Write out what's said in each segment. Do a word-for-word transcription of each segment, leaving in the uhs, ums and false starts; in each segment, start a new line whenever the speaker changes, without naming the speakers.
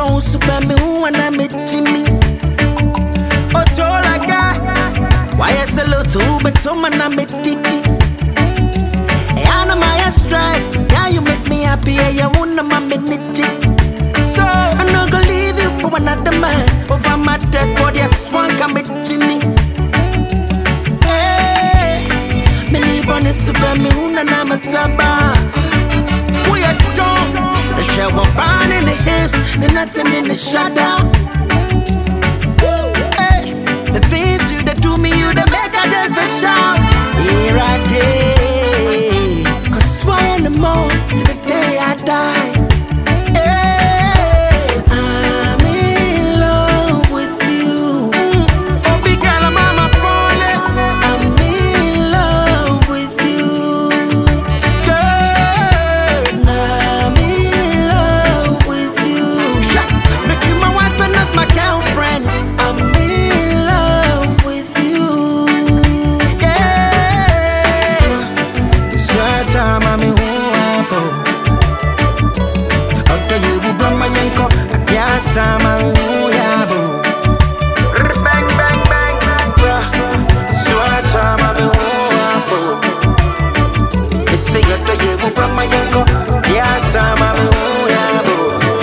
bon super me wanna me chini. Otolaga, why is a little but so man me titi. And I'm my stressed, yeah you make me happy, yeah you wanna my minute. So I'm not gonna leave you for another man. Over my dead body, I swan come me chini. Hey, me ni bonne super me wanna me taba. We are done. The shower burn in the hips, the nothing in the shadow. Hey, the things you that do me, you that make I just the shout. Here I day, cause why in the morning to the day I die. Hey, I'm in love with you. Mm. Oh, big girl, I'm on my falling. I'm in love with you, girl. I'm in love with you. Make you my wife and not my girlfriend. I'm in love with you. Yeah. Swear time I'm in for. Out there you will my yanko. I guess I'm a yabo. Bang bang bang. Swear time I'm in for. They say out there you will my yanko. Yes I'm a yabo.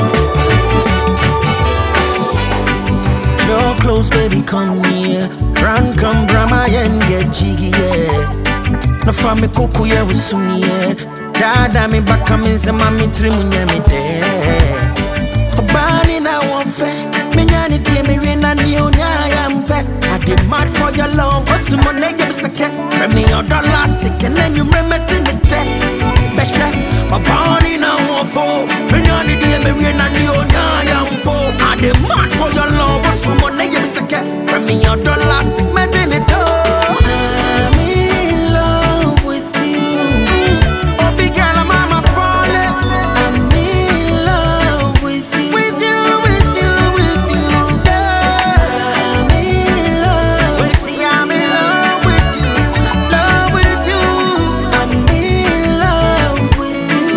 Show close, baby, come near. Run, come, Brahma, and get jiggy, yeah. No family cook, yeah, with Sunni, yeah. Dada, me back, come in, some mammy, trim, yeah, me there. A bunny, now, one fair. Me, nanny, dear, me, rain, and you, I am pet. I did mad for your love, what's the money, you miss a cat. From me, or the last stick, and then you remember to the tech. Besha, a bunny, now, one for. Me, nanny, dear, me, rain, and you, I am poor. I did mad for your love, what's the money, you miss a cat. From me, or the last stick, me, to the toe. I'm in love with you. Oh, big girl, I'm on my falling. I'm in love with you. With you, with you, with you, girl. I'm in love. We see, I'm in love with you. Love with you. I'm in love with you.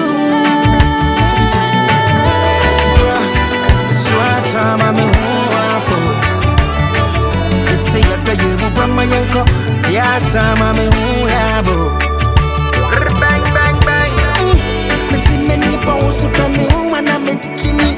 Swear time I'm in love for. They say you're the you will my yanko. Yes, I'm a me yabo. Bang bang bang. Me see many bones super me wanna me chini.